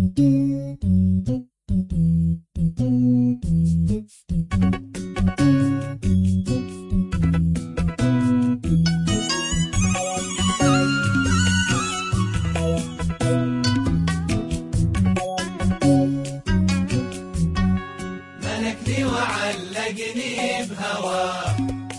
ملكني وعلقني بهواه،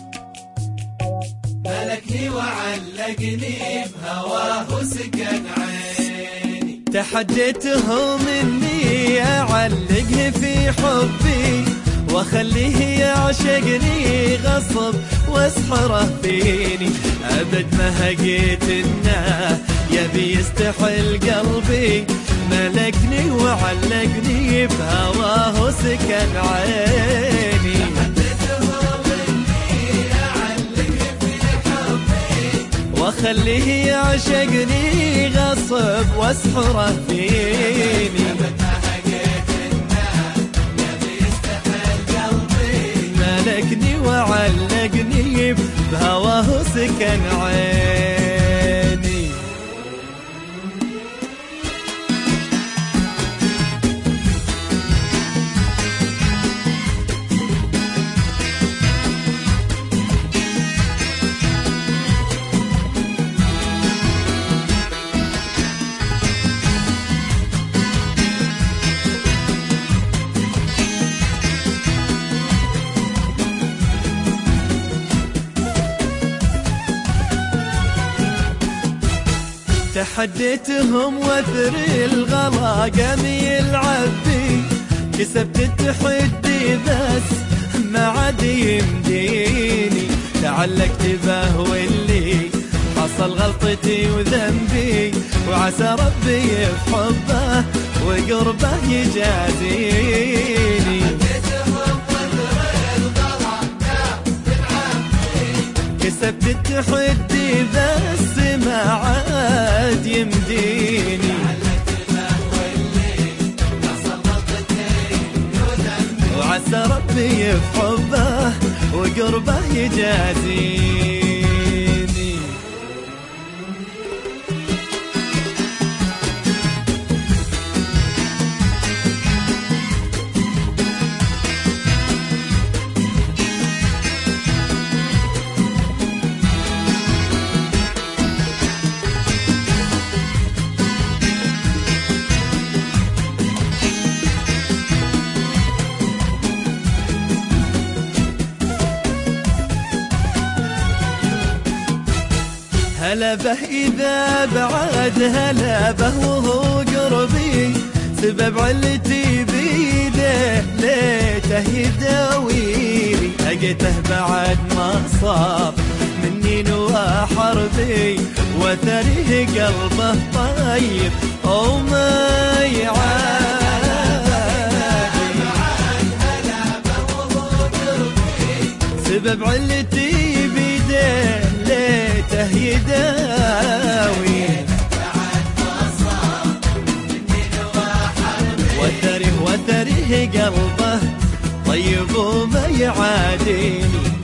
ملكني وعلقني بهواه وسكن عيني. تحديتهم اني اعلقه في حبي واخليه يعشقني غصب واسحره فيني. ابد ما هقيت انه يبي يستحل قلبي، ملكني وعلقني بهواه وسكن عيني. واخليه يعشقني غصب واسحره فيني. ملكني وعلقني بهواه سكن عيني. تحديتهم وثر الغلا قام يلعب بي، كسبت التحدي بس ما عاد يمديني. تعلقت به واللي حصل غلطتي وذنبي، وعسى ربي بحبه وقربه يجازيني. كسبت التحدي بس ما عاد يمديني. وعسى ربي بحبه وقربه يجازيني. هلا به إذا بعد، هلا به وهو قربي، سبب علتي بيده ليته يداويني. لقيته بعد ما صار مني نوى حربي، وتريه قلبه طيب وما يعادي. سبب علتي بيده ليته يداوي، وتريه قلبه طيب وما يعاديني.